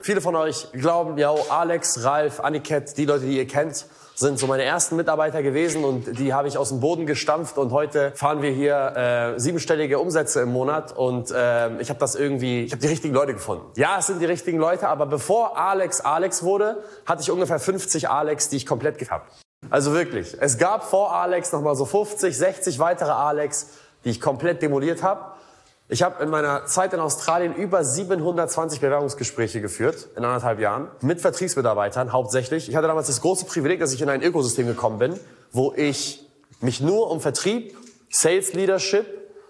Viele von euch glauben, ja, Alex, Ralf, Aniket, die Leute, die ihr kennt, sind so meine ersten Mitarbeiter gewesen und die habe ich aus dem Boden gestampft und heute fahren wir hier 7-stellige Umsätze im Monat und ich habe die richtigen Leute gefunden. Ja, es sind die richtigen Leute, aber bevor Alex wurde, hatte ich ungefähr 50 Alex, die ich komplett gehabt habe. Also wirklich, es gab vor Alex nochmal so 50, 60 weitere Alex, die ich komplett demoliert habe. Ich habe in meiner Zeit in Australien über 720 Bewerbungsgespräche geführt, in 1,5 Jahren, mit Vertriebsmitarbeitern hauptsächlich. Ich hatte damals das große Privileg, dass ich in ein Ökosystem gekommen bin, wo ich mich nur um Vertrieb, Sales Leadership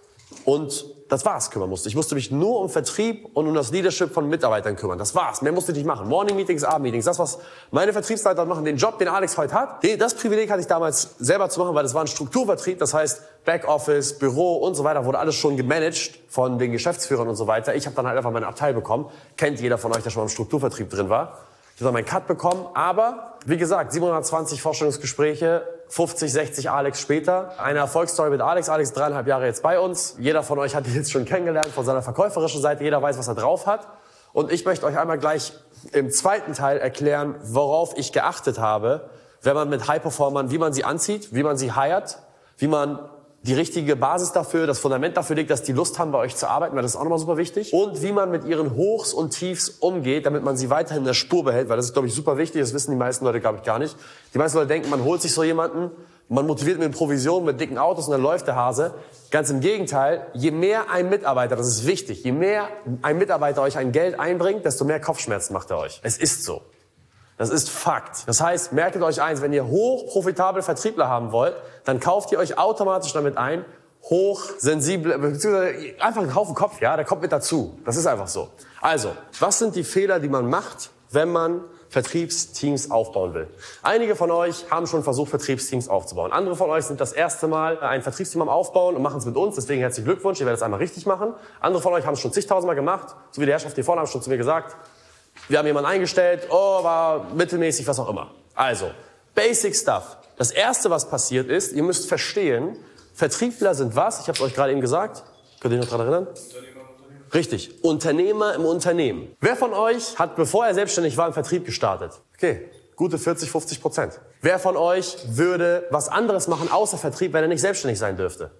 und das war's kümmern musste. Ich musste mich nur um Vertrieb und um das Leadership von Mitarbeitern kümmern. Das war's. Mehr musste ich nicht machen. Morning Meetings, Abendmeetings. Das, was meine Vertriebsleiter machen, den Job, den Alex heute hat. Das Privileg hatte ich damals selber zu machen, weil das war ein Strukturvertrieb. Das heißt, Backoffice, Büro und so weiter wurde alles schon gemanagt von den Geschäftsführern und so weiter. Ich habe dann halt einfach meine Abteil bekommen. Kennt jeder von euch, der schon mal im Strukturvertrieb drin war. Ich habe dann meinen Cut bekommen. Aber, wie gesagt, 720 Vorstellungsgespräche, 50, 60 Alex später. Eine Erfolgsstory mit Alex. Alex 3,5 Jahre jetzt bei uns. Jeder von euch hat ihn jetzt schon kennengelernt von seiner verkäuferischen Seite. Jeder weiß, was er drauf hat. Und ich möchte euch einmal gleich im zweiten Teil erklären, worauf ich geachtet habe, wenn man mit High-Performern, wie man sie anzieht, wie man sie hired, wie man die richtige Basis dafür, das Fundament dafür legt, dass die Lust haben, bei euch zu arbeiten, weil das ist auch nochmal super wichtig. Und wie man mit ihren Hochs und Tiefs umgeht, damit man sie weiterhin in der Spur behält, weil das ist, glaube ich, super wichtig. Das wissen die meisten Leute, glaube ich, gar nicht. Die meisten Leute denken, man holt sich so jemanden, man motiviert mit Provisionen, mit dicken Autos und dann läuft der Hase. Ganz im Gegenteil, je mehr ein Mitarbeiter, das ist wichtig, je mehr ein Mitarbeiter euch ein Geld einbringt, desto mehr Kopfschmerzen macht er euch. Es ist so. Das ist Fakt. Das heißt, merkt euch eins, wenn ihr hochprofitable Vertriebler haben wollt, dann kauft ihr euch automatisch damit ein, hochsensible, beziehungsweise einfach einen Haufen Kopf, ja, der kommt mit dazu. Das ist einfach so. Also, was sind die Fehler, die man macht, wenn man Vertriebsteams aufbauen will? Einige von euch haben schon versucht, Vertriebsteams aufzubauen. Andere von euch sind das erste Mal ein Vertriebsteam am Aufbauen und machen es mit uns. Deswegen herzlichen Glückwunsch, ihr werdet es einmal richtig machen. Andere von euch haben es schon zigtausendmal gemacht. So wie die Herrschaft hier vorne haben schon zu mir gesagt. Wir haben jemanden eingestellt, war mittelmäßig, was auch immer. Also, Basic Stuff. Das Erste, was passiert ist, ihr müsst verstehen, Vertriebler sind was? Ich habe es euch gerade eben gesagt. Könnt ihr euch noch daran erinnern? Richtig, Unternehmer im Unternehmen. Wer von euch hat, bevor er selbstständig war, im Vertrieb gestartet? Okay, gute 40-50%. Wer von euch würde was anderes machen außer Vertrieb, wenn er nicht selbstständig sein dürfte?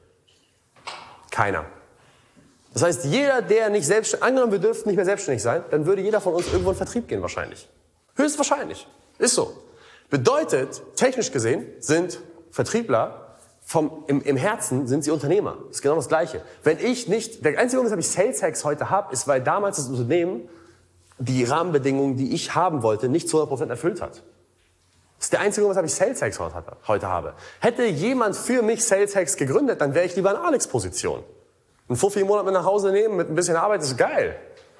Keiner. Das heißt, jeder, der nicht selbstständig, angenommen wir dürften nicht mehr selbstständig sein, dann würde jeder von uns irgendwo in Vertrieb gehen wahrscheinlich. Höchstwahrscheinlich. Ist so. Bedeutet, technisch gesehen sind Vertriebler im Herzen sind sie Unternehmer. Das ist genau das Gleiche. Wenn ich nicht, der einzige Grund, weshalb ich Sales Hacks heute habe, ist, weil damals das Unternehmen die Rahmenbedingungen, die ich haben wollte, nicht zu 100% erfüllt hat. Das ist der einzige Grund, weshalb ich Sales Hacks heute habe. Hätte jemand für mich Sales Hacks gegründet, dann wäre ich lieber in Alex-Position. Einen Fuffi im Monat mit nach Hause nehmen, mit ein bisschen Arbeit, ist geil.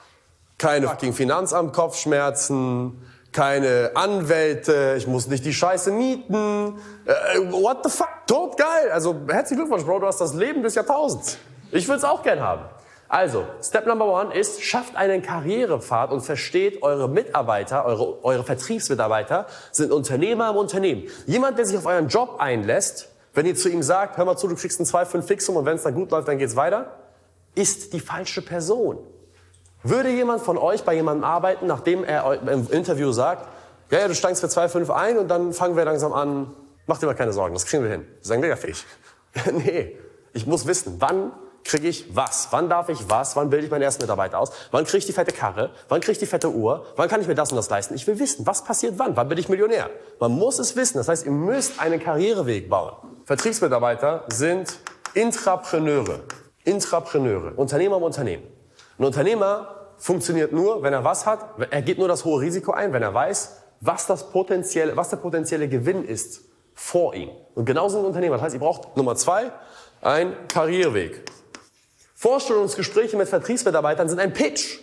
Keine fucking Finanzamt, Kopfschmerzen, keine Anwälte, ich muss nicht die Scheiße mieten. What the fuck? Tot geil. Also herzlichen Glückwunsch, Bro, du hast das Leben des Jahrtausends. Ich würde es auch gern haben. Also, Step Number 1 ist, schafft einen Karrierepfad und versteht, eure Mitarbeiter, eure Vertriebsmitarbeiter sind Unternehmer im Unternehmen. Jemand, der sich auf euren Job einlässt, wenn ihr zu ihm sagt, hör mal zu, du kriegst ein 2,5 Fixum und wenn es dann gut läuft, dann geht's weiter, ist die falsche Person. Würde jemand von euch bei jemandem arbeiten, nachdem er im Interview sagt, ja, du steigst für 2,5 ein und dann fangen wir langsam an, mach dir mal keine Sorgen, das kriegen wir hin. Sagen wir ja fähig. Nee, ich muss wissen, wann kriege ich was? Wann darf ich was? Wann bilde ich meinen ersten Mitarbeiter aus? Wann kriege ich die fette Karre? Wann kriege ich die fette Uhr? Wann kann ich mir das und das leisten? Ich will wissen, was passiert wann? Wann bin ich Millionär? Man muss es wissen. Das heißt, ihr müsst einen Karriereweg bauen. Vertriebsmitarbeiter sind Intrapreneure. Intrapreneure. Unternehmer im Unternehmen. Ein Unternehmer funktioniert nur, wenn er was hat. Er geht nur das hohe Risiko ein, wenn er weiß, was der potenzielle Gewinn ist vor ihm. Und genauso ein Unternehmer. Das heißt, ihr braucht Nummer 2, einen Karriereweg. Vorstellungsgespräche mit Vertriebsmitarbeitern sind ein Pitch.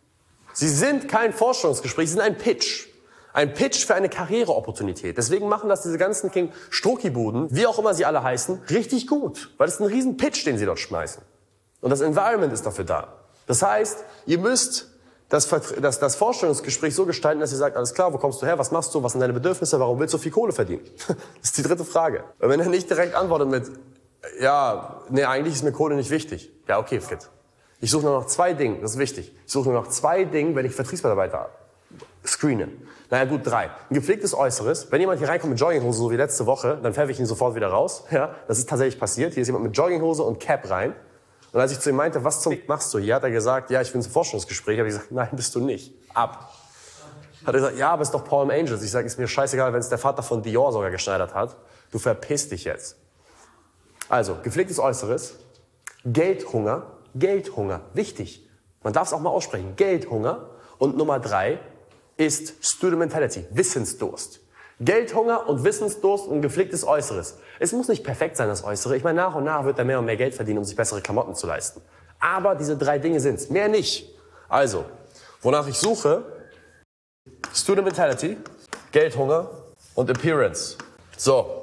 Sie sind kein Vorstellungsgespräch, sie sind ein Pitch. Ein Pitch für eine Karriereopportunität. Deswegen machen das diese ganzen Struckibuden, wie auch immer sie alle heißen, richtig gut. Weil das ist ein riesen Pitch, den sie dort schmeißen. Und das Environment ist dafür da. Das heißt, ihr müsst das Vorstellungsgespräch so gestalten, dass ihr sagt, alles klar, wo kommst du her, was machst du, was sind deine Bedürfnisse, warum willst du viel Kohle verdienen? Das ist die dritte Frage. Und wenn er nicht direkt antwortet mit, ja, nee, eigentlich ist mir Kohle nicht wichtig. Ja, okay, Fit. Ich suche nur noch 2 Dinge, das ist wichtig. Ich suche nur noch 2 Dinge, wenn ich Vertriebsmitarbeiter habe. screenen. Naja gut, 3. Ein gepflegtes Äußeres. Wenn jemand hier reinkommt mit Jogginghose, so wie letzte Woche, dann pfeffe ich ihn sofort wieder raus. Ja, das ist tatsächlich passiert. Hier ist jemand mit Jogginghose und Cap rein. Und als ich zu ihm meinte, was zum machst du hier, hat er gesagt, ja, ich bin zum Forschungsgespräch. Habe ich gesagt, nein, bist du nicht. Ab. Hat er gesagt, ja, aber ist doch Palm Angels. Ich sage, ist mir scheißegal, wenn es der Vater von Dior sogar geschneidert hat. Du verpiss dich jetzt. Also, gepflegtes Äußeres, Geldhunger, Geldhunger, wichtig. Man darf es auch mal aussprechen, Geldhunger. Und Nummer 3 ist Student Mentality, Wissensdurst. Geldhunger und Wissensdurst und gepflegtes Äußeres. Es muss nicht perfekt sein, das Äußere. Ich meine, nach und nach wird er mehr und mehr Geld verdienen, um sich bessere Klamotten zu leisten. Aber diese 3 Dinge sind's, mehr nicht. Also, wonach ich suche, Student Mentality, Geldhunger und Appearance. So.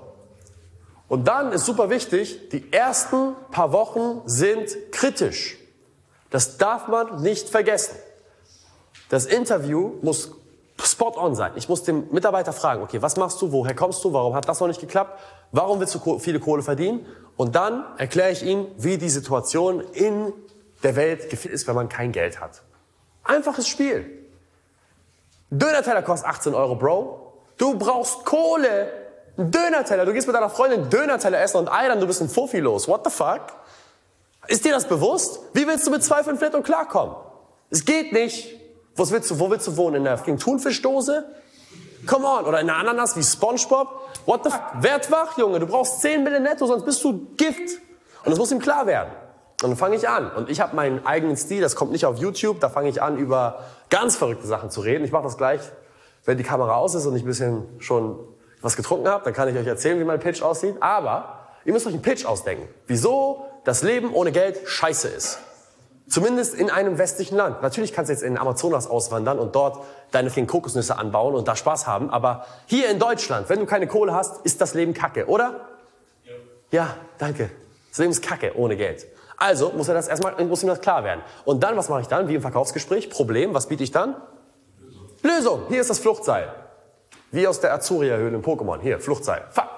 Und dann ist super wichtig, die ersten paar Wochen sind kritisch. Das darf man nicht vergessen. Das Interview muss spot on sein. Ich muss den Mitarbeiter fragen, okay, was machst du, woher kommst du, warum hat das noch nicht geklappt, warum willst du viele Kohle verdienen? Und dann erkläre ich ihm, wie die Situation in der Welt ist, wenn man kein Geld hat. Einfaches Spiel. Döner-Teller kostet 18 Euro, Bro. Du brauchst Kohle. Ein Döner-Teller. Du gehst mit deiner Freundin Döner-Teller essen und Eiern, du bist ein Fuffi los. What the fuck? Ist dir das bewusst? Wie willst du mit 2,5 Netto klarkommen? Es geht nicht. Wo willst du wohnen? In der fucking Thunfischdose? Come on. Oder in einer Ananas wie SpongeBob? What the fuck? Werd wach, Junge. Du brauchst 10 Mille netto, sonst bist du Gift. Und das muss ihm klar werden. Und dann fange ich an. Und ich habe meinen eigenen Stil, das kommt nicht auf YouTube. Da fange ich an, über ganz verrückte Sachen zu reden. Ich mache das gleich, wenn die Kamera aus ist und ich ein bisschen schon was getrunken habe. Dann kann ich euch erzählen, wie mein Pitch aussieht. Aber ihr müsst euch einen Pitch ausdenken. Wieso das Leben ohne Geld scheiße ist. Zumindest in einem westlichen Land. Natürlich kannst du jetzt in den Amazonas auswandern und dort deine Kokosnüsse anbauen und da Spaß haben. Aber hier in Deutschland, wenn du keine Kohle hast, ist das Leben kacke, oder? Ja. Ja, danke. Das Leben ist kacke ohne Geld. Also muss ihm das klar werden. Und dann, was mache ich dann? Wie im Verkaufsgespräch. Problem, was biete ich dann? Lösung. Hier ist das Fluchtseil. Wie aus der Azuria-Höhle in Pokémon. Hier, Fluchtseil. Fuck.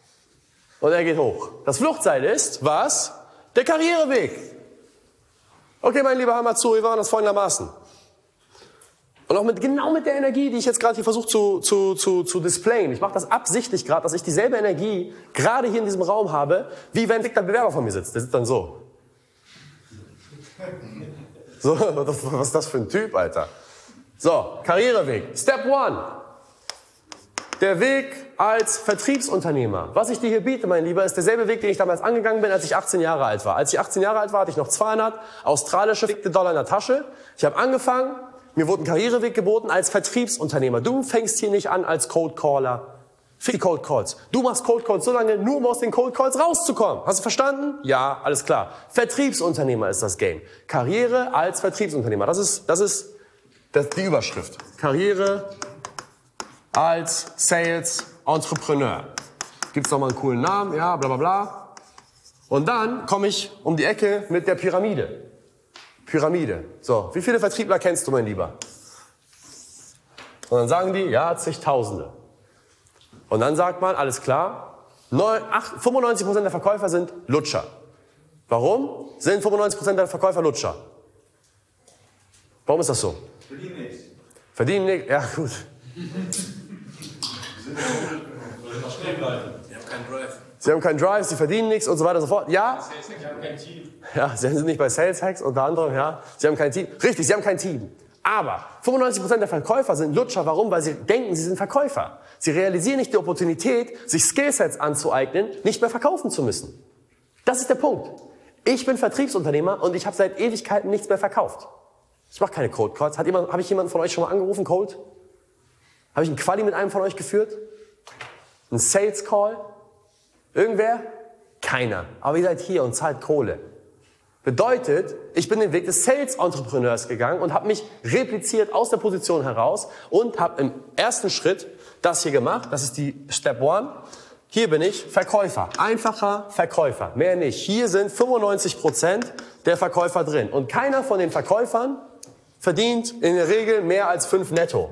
Und er geht hoch. Das Fluchtseil ist, was? Der Karriereweg. Okay, mein lieber Hamazuri, wir waren das folgendermaßen. Und auch genau mit der Energie, die ich jetzt gerade hier versuche zu displayen. Ich mache das absichtlich gerade, dass ich dieselbe Energie gerade hier in diesem Raum habe, wie wenn der Bewerber vor mir sitzt. Der sitzt dann so. So, was ist das für ein Typ, Alter? So, Karriereweg. Step 1. Der Weg als Vertriebsunternehmer. Was ich dir hier biete, mein Lieber, ist derselbe Weg, den ich damals angegangen bin, als ich 18 Jahre alt war. Als ich 18 Jahre alt war, hatte ich noch 200 australische Dollar in der Tasche. Ich habe angefangen, mir wurde ein Karriereweg geboten als Vertriebsunternehmer. Du fängst hier nicht an als Cold Caller. Für die Cold Calls. Du machst Cold Calls so lange, nur um aus den Cold Calls rauszukommen. Hast du verstanden? Ja, alles klar. Vertriebsunternehmer ist das Game. Karriere als Vertriebsunternehmer. Das ist die Überschrift. Karriere als Sales Entrepreneur. Gibt's noch mal einen coolen Namen, ja, bla bla bla. Und dann komme ich um die Ecke mit der Pyramide. Pyramide. So, wie viele Vertriebler kennst du, mein Lieber? Und dann sagen die, ja, zigtausende. Und dann sagt man, alles klar, 95% der Verkäufer sind Lutscher. Warum sind 95% der Verkäufer Lutscher? Warum ist das so? Verdienen nichts. Verdienen nichts, ja gut. Sie haben keinen Drive, sie verdienen nichts und so weiter und so fort. Ja? Sie haben kein Team. Ja, sie sind nicht bei Sales Hacks unter anderem, ja. Sie haben kein Team. Richtig, sie haben kein Team. Aber 95% der Verkäufer sind Lutscher. Warum? Weil sie denken, sie sind Verkäufer. Sie realisieren nicht die Opportunität, sich Skillsets anzueignen, nicht mehr verkaufen zu müssen. Das ist der Punkt. Ich bin Vertriebsunternehmer und ich habe seit Ewigkeiten nichts mehr verkauft. Ich mache keine Cold Calls. Habe ich jemanden von euch schon mal angerufen, Cold? Habe ich einen Quali mit einem von euch geführt? Ein Sales Call? Irgendwer? Keiner. Aber ihr seid hier und zahlt Kohle. Bedeutet, ich bin den Weg des Sales-Entrepreneurs gegangen und habe mich repliziert aus der Position heraus und habe im ersten Schritt das hier gemacht. Das ist die Step 1. Hier bin ich Verkäufer. Einfacher Verkäufer. Mehr nicht. Hier sind 95% der Verkäufer drin. Und keiner von den Verkäufern verdient in der Regel mehr als 5 netto.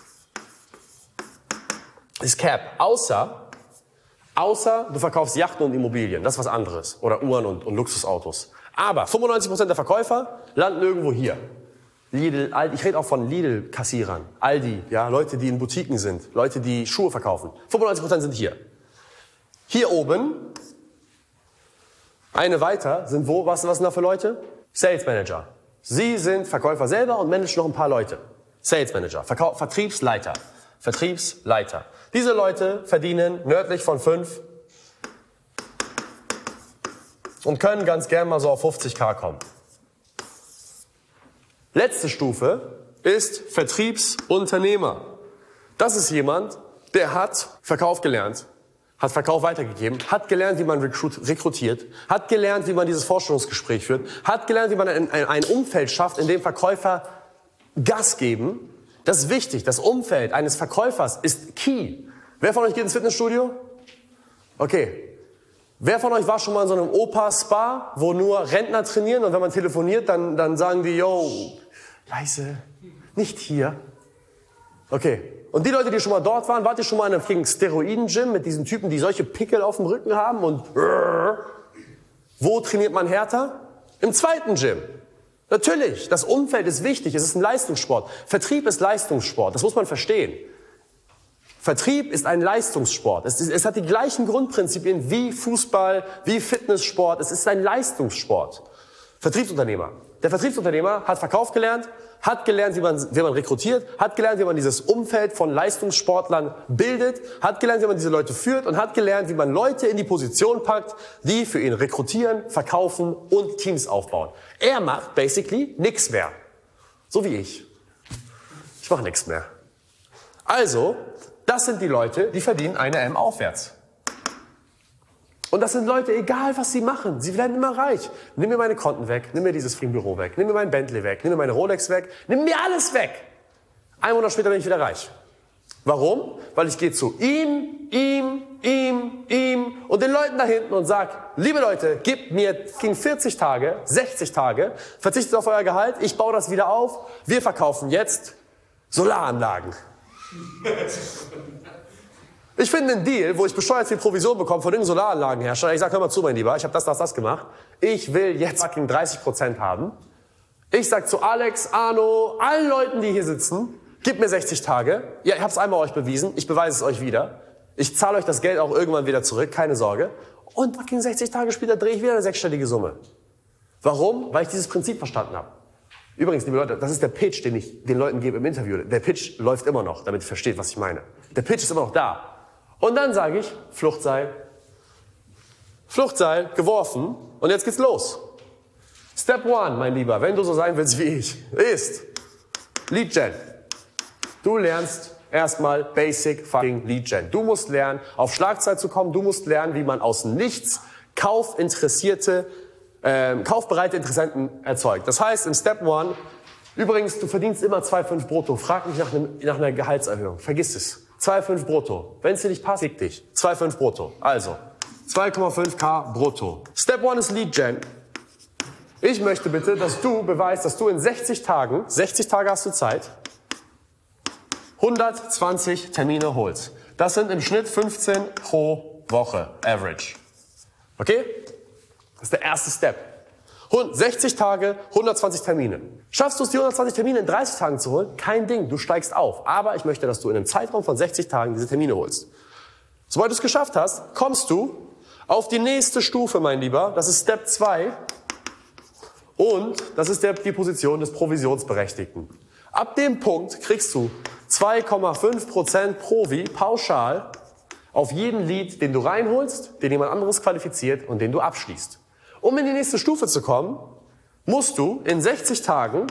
Ist Cap. Außer du verkaufst Yachten und Immobilien. Das ist was anderes. Oder Uhren und Luxusautos. Aber 95% der Verkäufer landen irgendwo hier. Lidl, Aldi, ich rede auch von Lidl-Kassierern, Aldi, ja, Leute, die in Boutiquen sind, Leute, die Schuhe verkaufen. 95% sind hier. Hier oben, eine weiter, sind wo, was sind da für Leute? Sales Manager. Sie sind Verkäufer selber und managen noch ein paar Leute. Sales Manager, Vertriebsleiter. Vertriebsleiter. Diese Leute verdienen nördlich von 5 und können ganz gern mal so auf 50.000 kommen. Letzte Stufe ist Vertriebsunternehmer. Das ist jemand, der hat Verkauf gelernt, hat Verkauf weitergegeben, hat gelernt, wie man rekrutiert, hat gelernt, wie man dieses Vorstellungsgespräch führt, hat gelernt, wie man ein Umfeld schafft, in dem Verkäufer Gas geben. Das ist wichtig. Das Umfeld eines Verkäufers ist key. Wer von euch geht ins Fitnessstudio? Okay. Wer von euch war schon mal in so einem Opa-Spa, wo nur Rentner trainieren und wenn man telefoniert, dann sagen die, yo, leise, nicht hier. Okay. Und die Leute, die schon mal dort waren, wart ihr schon mal in einem Steroiden-Gym mit diesen Typen, die solche Pickel auf dem Rücken haben und wo trainiert man härter? Im zweiten Gym. Natürlich, das Umfeld ist wichtig, es ist ein Leistungssport. Vertrieb ist Leistungssport, das muss man verstehen. Vertrieb ist ein Leistungssport. Es hat die gleichen Grundprinzipien wie Fußball, wie Fitnesssport. Es ist ein Leistungssport. Vertriebsunternehmer. Der Vertriebsunternehmer hat Verkauf gelernt, hat gelernt, wie man rekrutiert, hat gelernt, wie man dieses Umfeld von Leistungssportlern bildet, hat gelernt, wie man diese Leute führt und hat gelernt, wie man Leute in die Position packt, die für ihn rekrutieren, verkaufen und Teams aufbauen. Er macht basically nichts mehr. So wie ich. Ich mache nichts mehr. Also, das sind die Leute, die verdienen eine M aufwärts. Und das sind Leute, egal was sie machen, sie werden immer reich. Nimm mir meine Konten weg, nimm mir dieses Büro weg, nimm mir mein Bentley weg, nimm mir meine Rolex weg, nimm mir alles weg. 1 Monat später bin ich wieder reich. Warum? Weil ich gehe zu ihm und den Leuten da hinten und sag, liebe Leute, gebt mir 40 Tage, 60 Tage, verzichtet auf euer Gehalt, ich baue das wieder auf, wir verkaufen jetzt Solaranlagen. Ich finde einen Deal, wo ich besteuert viel Provision bekomme von irgendeinem Solaranlagenhersteller. Ich sage, hör mal zu, mein Lieber, ich habe das gemacht. Ich will jetzt fucking 30% haben. Ich sag zu Alex, Arno, allen Leuten, die hier sitzen, gebt mir 60 Tage. Ja, ich habe es einmal euch bewiesen, ich beweise es euch wieder. Ich zahle euch das Geld auch irgendwann wieder zurück, keine Sorge. Und fucking 60 Tage später drehe ich wieder eine 6-stellige Summe. Warum? Weil ich dieses Prinzip verstanden habe. Übrigens, liebe Leute, das ist der Pitch, den ich den Leuten gebe im Interview. Der Pitch läuft immer noch, damit ihr versteht, was ich meine. Der Pitch ist immer noch da. Und dann sage ich, Fluchtseil, geworfen und jetzt geht's los. Step 1, mein Lieber, wenn du so sein willst wie ich, ist Lead Gen. Du lernst erstmal Basic fucking Lead Gen. Du musst lernen, auf Schlagzeit zu kommen. Du musst lernen, wie man aus nichts kaufbereite Interessenten erzeugt. Das heißt, im Step 1, übrigens, du verdienst immer 2,5 brutto. Frag mich nach einer Gehaltserhöhung. Vergiss es. 2,5 brutto. Wenn es dir nicht passt, fick dich. 2,5 brutto. Also, 2,5k brutto. Step 1 ist Lead Gen. Ich möchte bitte, dass du beweist, dass du in 60 Tage hast du Zeit, 120 Termine holst. Das sind im Schnitt 15 pro Woche, average. Okay? Das ist der erste Step. 60 Tage, 120 Termine. Schaffst du es, die 120 Termine in 30 Tagen zu holen? Kein Ding, du steigst auf. Aber ich möchte, dass du in einem Zeitraum von 60 Tagen diese Termine holst. Sobald du es geschafft hast, kommst du auf die nächste Stufe, mein Lieber. Das ist Step 2. Und das ist die Position des Provisionsberechtigten. Ab dem Punkt kriegst du 2,5% Provi pauschal auf jeden Lead, den du reinholst, den jemand anderes qualifiziert und den du abschließt. Um in die nächste Stufe zu kommen, musst du in 60 Tagen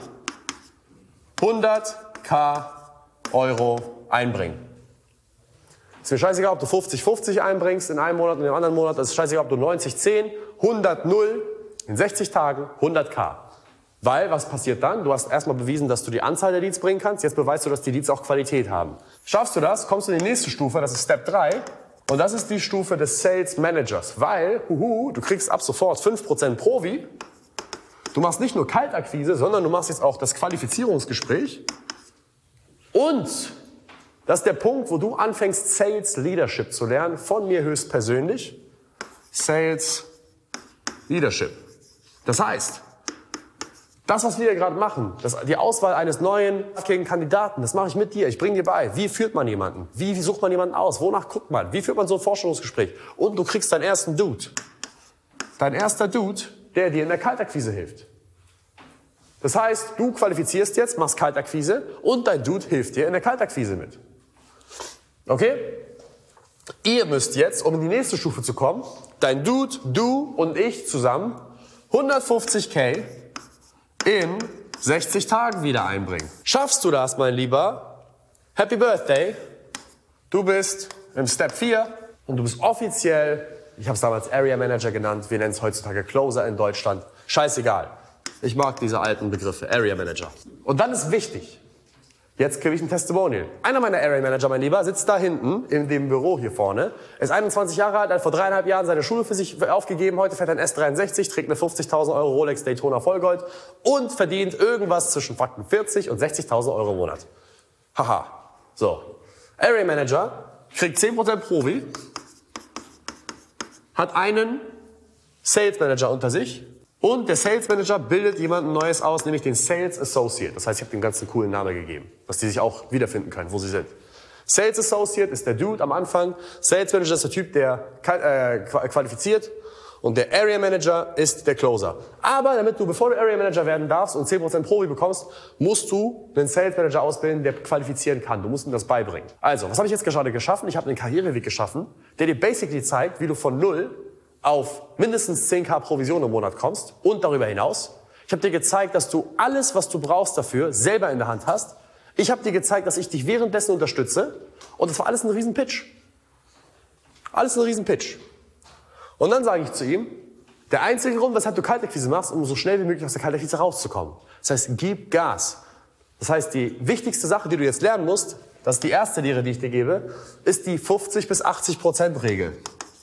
100.000 Euro einbringen. Ist mir scheißegal, ob du 50-50 einbringst in einem Monat und im anderen Monat. Es ist scheißegal, ob du 90-10, 100-0, in 60 Tagen 100.000. Weil, was passiert dann? Du hast erstmal bewiesen, dass du die Anzahl der Leads bringen kannst. Jetzt beweist du, dass die Leads auch Qualität haben. Schaffst du das, kommst du in die nächste Stufe, das ist Step 3. Und das ist die Stufe des Sales Managers, weil du kriegst ab sofort 5% Provi. Du machst nicht nur Kaltakquise, sondern du machst jetzt auch das Qualifizierungsgespräch. Und das ist der Punkt, wo du anfängst, Sales Leadership zu lernen, von mir höchstpersönlich. Sales Leadership. Das heißt, Das, was wir hier gerade machen, die Auswahl eines neuen Kandidaten, das mache ich mit dir. Ich bringe dir bei. Wie führt man jemanden? Wie sucht man jemanden aus? Wonach guckt man? Wie führt man so ein Vorstellungsgespräch? Und du kriegst deinen ersten Dude. Dein erster Dude, der dir in der Kaltakquise hilft. Das heißt, du qualifizierst jetzt, machst Kaltakquise und dein Dude hilft dir in der Kaltakquise mit. Okay? Ihr müsst jetzt, um in die nächste Stufe zu kommen, dein Dude, du und ich zusammen 150.000 in 60 Tagen wieder einbringen. Schaffst du das, mein Lieber? Happy Birthday. Du bist im Step 4 und du bist offiziell, ich habe es damals Area Manager genannt, wir nennen es heutzutage Closer in Deutschland. Scheißegal. Ich mag diese alten Begriffe, Area Manager. Und dann ist wichtig, jetzt kriege ich ein Testimonial. Einer meiner Area Manager, mein Lieber, sitzt da hinten in dem Büro hier vorne, ist 21 Jahre alt, hat vor 3,5 Jahren seine Schule für sich aufgegeben, heute fährt ein S63, trägt eine 50.000 Euro Rolex Daytona Vollgold und verdient irgendwas zwischen 40 und 60.000 Euro im Monat. Haha. So. Area Manager kriegt 10% Provi, hat einen Sales Manager unter sich und der Sales Manager bildet jemanden Neues aus, nämlich den Sales Associate. Das heißt, ich habe dem ganzen coolen Namen gegeben, dass die sich auch wiederfinden können, wo sie sind. Sales Associate ist der Dude am Anfang, Sales Manager ist der Typ, der qualifiziert und der Area Manager ist der Closer. Aber bevor du Area Manager werden darfst und 10% Provi bekommst, musst du einen Sales Manager ausbilden, der qualifizieren kann. Du musst ihm das beibringen. Also, was habe ich jetzt gerade geschaffen? Ich habe einen Karriereweg geschaffen, der dir basically zeigt, wie du von 0 auf mindestens 10.000 Provision im Monat kommst und darüber hinaus. Ich habe dir gezeigt, dass du alles, was du brauchst dafür, selber in der Hand hast. Ich habe dir gezeigt, dass ich dich währenddessen unterstütze. Und das war alles ein Riesen-Pitch. Alles ein Riesen-Pitch. Und dann sage ich zu ihm, der einzige Grund, weshalb du Kaltakquise machst, um so schnell wie möglich aus der Kaltakquise rauszukommen. Das heißt, gib Gas. Das heißt, die wichtigste Sache, die du jetzt lernen musst, das ist die erste Lehre, die ich dir gebe, ist die 50-bis-80%-Regel.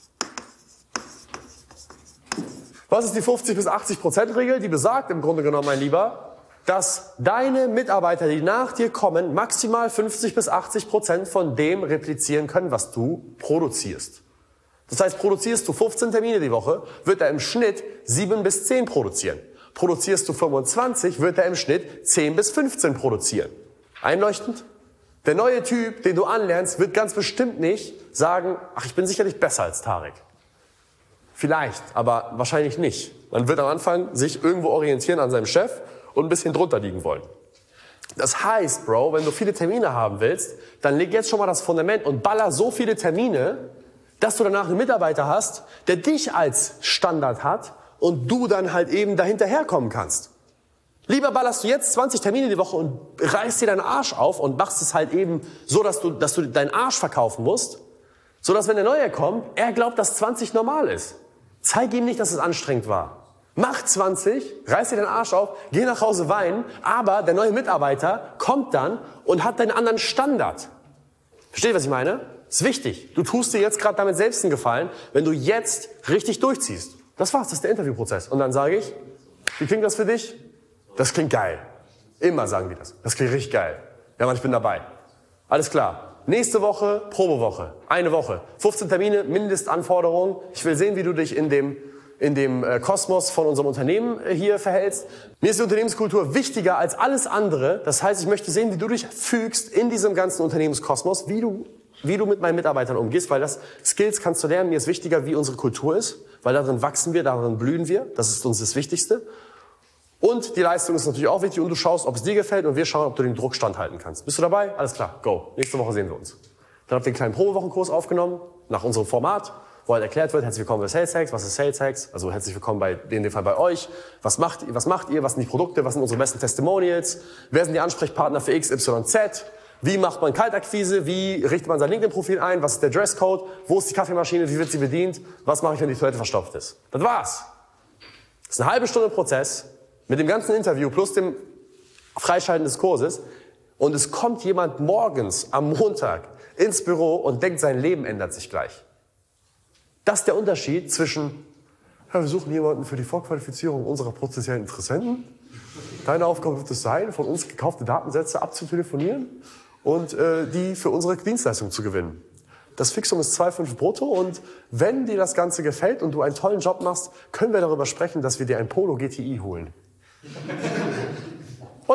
Was ist die 50-bis-80%-Regel? Die besagt im Grunde genommen, mein Lieber, dass deine Mitarbeiter, die nach dir kommen, maximal 50-bis-80% von dem replizieren können, was du produzierst. Das heißt, produzierst du 15 Termine die Woche, wird er im Schnitt 7 bis 10 produzieren. Produzierst du 25, wird er im Schnitt 10 bis 15 produzieren. Einleuchtend? Der neue Typ, den du anlernst, wird ganz bestimmt nicht sagen, ach, ich bin sicherlich besser als Tarek. Vielleicht, aber wahrscheinlich nicht. Man wird am Anfang sich irgendwo orientieren an seinem Chef und ein bisschen drunter liegen wollen. Das heißt, Bro, wenn du viele Termine haben willst, dann leg jetzt schon mal das Fundament und baller so viele Termine, dass du danach einen Mitarbeiter hast, der dich als Standard hat und du dann halt eben dahinterherkommen kannst. Lieber ballerst du jetzt 20 Termine die Woche und reißt dir deinen Arsch auf und machst es halt eben so, dass du deinen Arsch verkaufen musst, so dass wenn der Neue kommt, er glaubt, dass 20 normal ist. Zeig ihm nicht, dass es anstrengend war. Mach 20, reiß dir den Arsch auf, geh nach Hause weinen, aber der neue Mitarbeiter kommt dann und hat deinen anderen Standard. Versteht ihr, was ich meine? Ist wichtig. Du tust dir jetzt gerade damit selbst einen Gefallen, wenn du jetzt richtig durchziehst. Das war's, das ist der Interviewprozess. Und dann sage ich, wie klingt das für dich? Das klingt geil. Immer sagen die das. Das klingt richtig geil. Ja, Mann, ich bin dabei. Alles klar. Nächste Woche, Probewoche. Eine Woche. 15 Termine, Mindestanforderungen. Ich will sehen, wie du dich in dem Kosmos von unserem Unternehmen hier verhältst. Mir ist die Unternehmenskultur wichtiger als alles andere. Das heißt, ich möchte sehen, wie du dich fügst in diesem ganzen Unternehmenskosmos, wie du mit meinen Mitarbeitern umgehst, weil das Skills kannst du lernen. Mir ist wichtiger, wie unsere Kultur ist, weil darin wachsen wir, darin blühen wir. Das ist uns das Wichtigste. Und die Leistung ist natürlich auch wichtig und du schaust, ob es dir gefällt und wir schauen, ob du den Druck standhalten kannst. Bist du dabei? Alles klar, go. Nächste Woche sehen wir uns. Dann habt ihr einen kleinen Probewochenkurs aufgenommen, nach unserem Format, wo halt erklärt wird, herzlich willkommen bei Sales Hacks, was ist Sales Hacks? Also herzlich willkommen in dem Fall bei euch. Was macht ihr, was sind die Produkte, was sind unsere besten Testimonials? Wer sind die Ansprechpartner für XYZ? Wie macht man Kaltakquise? Wie richtet man sein LinkedIn-Profil ein? Was ist der Dresscode? Wo ist die Kaffeemaschine? Wie wird sie bedient? Was mache ich, wenn die Toilette verstopft ist? Das war's. Das ist eine halbe Stunde Prozess mit dem ganzen Interview plus dem Freischalten des Kurses. Und es kommt jemand morgens am Montag ins Büro und denkt, sein Leben ändert sich gleich. Das ist der Unterschied zwischen, ja, wir suchen jemanden für die Vorqualifizierung unserer potenziellen Interessenten. Deine Aufgabe wird es sein, von uns gekaufte Datensätze abzutelefonieren und die für unsere Dienstleistung zu gewinnen. Das Fixum ist 2,5 brutto und wenn dir das Ganze gefällt und du einen tollen Job machst, können wir darüber sprechen, dass wir dir ein Polo GTI holen.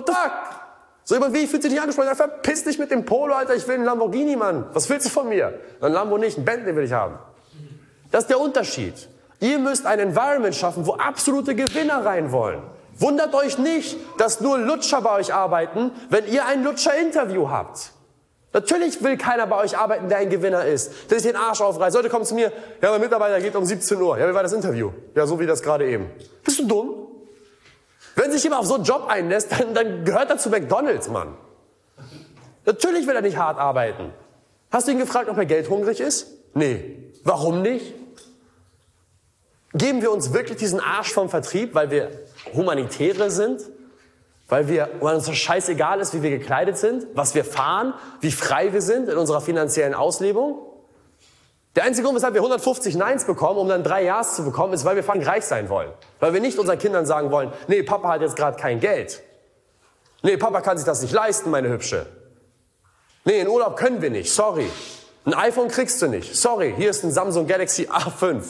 What the fuck? So jemand wie ich fühlt sich nicht angesprochen. Ja, verpiss dich mit dem Polo, Alter. Ich will einen Lamborghini, Mann. Was willst du von mir? Ein Lambo nicht, ein Bentley will ich haben. Das ist der Unterschied. Ihr müsst ein Environment schaffen, wo absolute Gewinner rein wollen. Wundert euch nicht, dass nur Lutscher bei euch arbeiten, wenn ihr ein Lutscher-Interview habt. Natürlich will keiner bei euch arbeiten, der ein Gewinner ist, der sich den Arsch aufreißt. Leute kommen zu mir, ja, mein Mitarbeiter geht um 17 Uhr. Ja, wie war das Interview? Ja, so wie das gerade eben. Bist du dumm? Wenn sich jemand auf so einen Job einlässt, dann gehört er zu McDonald's, Mann. Natürlich will er nicht hart arbeiten. Hast du ihn gefragt, ob er geldhungrig ist? Nee. Warum nicht? Geben wir uns wirklich diesen Arsch vom Vertrieb, weil wir Humanitäre sind? Weil uns das scheißegal ist, wie wir gekleidet sind, was wir fahren, wie frei wir sind in unserer finanziellen Auslebung? Der einzige Grund, weshalb wir 150 Neins bekommen, um dann 3 Ja's zu bekommen, ist, weil wir fucking reich sein wollen. Weil wir nicht unseren Kindern sagen wollen, nee, Papa hat jetzt gerade kein Geld. Nee, Papa kann sich das nicht leisten, meine Hübsche. Nee, in Urlaub können wir nicht, sorry. Ein iPhone kriegst du nicht, sorry, hier ist ein Samsung Galaxy A5.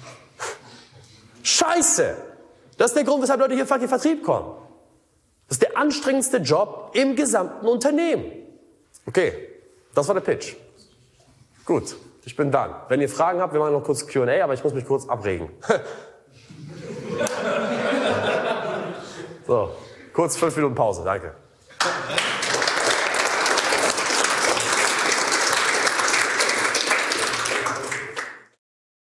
Scheiße! Das ist der Grund, weshalb Leute hier fucking Vertrieb kommen. Das ist der anstrengendste Job im gesamten Unternehmen. Okay, das war der Pitch. Gut, ich bin done. Wenn ihr Fragen habt, wir machen noch kurz Q&A, aber ich muss mich kurz abregen. So, kurz 5 Minuten Pause, danke.